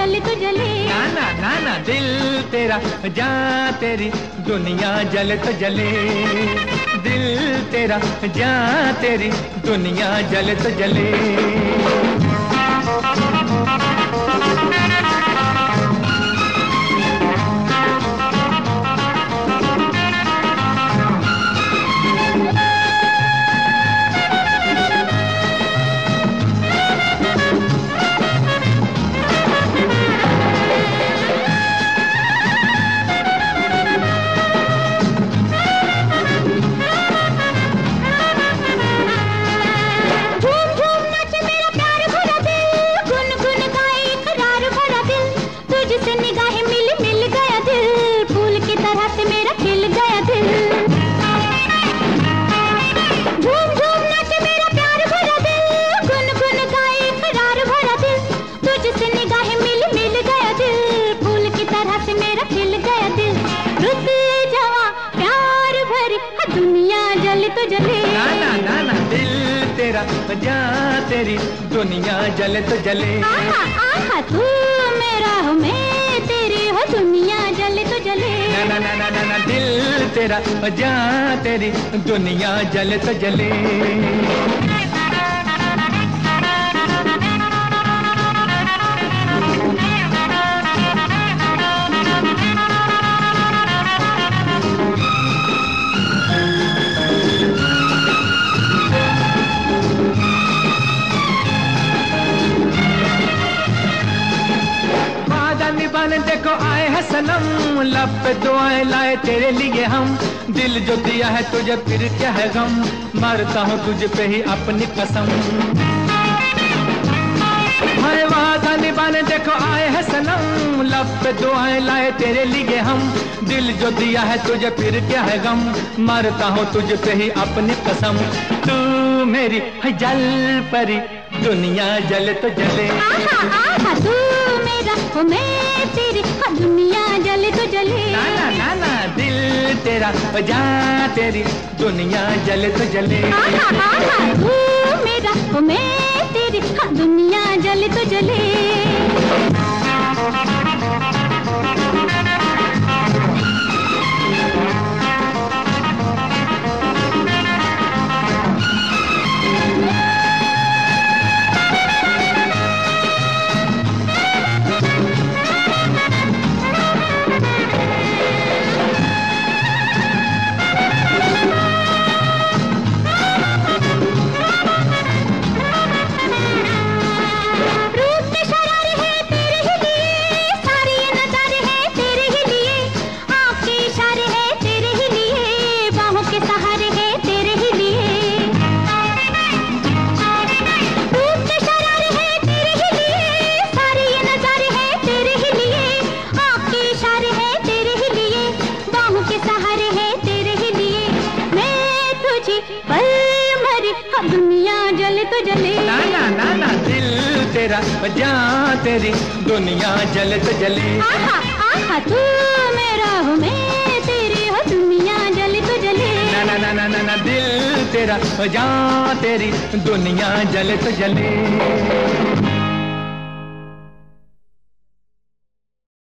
जले तो जले। ना ना ना ना, दिल तेरा जान तेरी दुनिया जले तो जले। दिल तेरा जान तेरी दुनिया जले तो जले। तो जले। ना ना ना ना, दिल तेरा जान तेरी दुनिया जले तो जले। आहा आहा, तू मेरा हो मैं तेरी हो दुनिया जले तो जले। ना ना ना ना ना, दिल तेरा जान तेरी दुनिया जले तो जले। देखो आए हैं सनम, लब पे दुआएं लाए तेरे लिए हम। दिल जो दिया है तुझे फिर क्या है गम, मरता हूँ तुझ पे ही अपनी कसम। हाय वादा निभाने देखो आए हैं सनम, लब पे दुआएं लाए तेरे लिए हम। दिल जो दिया है तुझे फिर क्या है गम, मरता हूँ तुझ पे ही अपनी कसम। तू मेरी है जल परी दुनिया जले तो जले। आहा आहा, तू मेरा हो मैं तेरी दुनिया जले तो जले। ना ना ना ना, दिल तेरा जान तेरी दुनिया जले तो जले। आहा आहा, तू मेरा हो मैं तेरी दुनिया जले तो जले। दुनिया जले तो जले। ना ना ना ना, दिल तेरा जान तेरी दुनिया जले तो जले। आहा आहा, तू मेरा हो मैं तेरी हो दुनिया जले तो जले। ना ना ना ना ना, दिल तेरा जान तेरी दुनिया जले तो जले।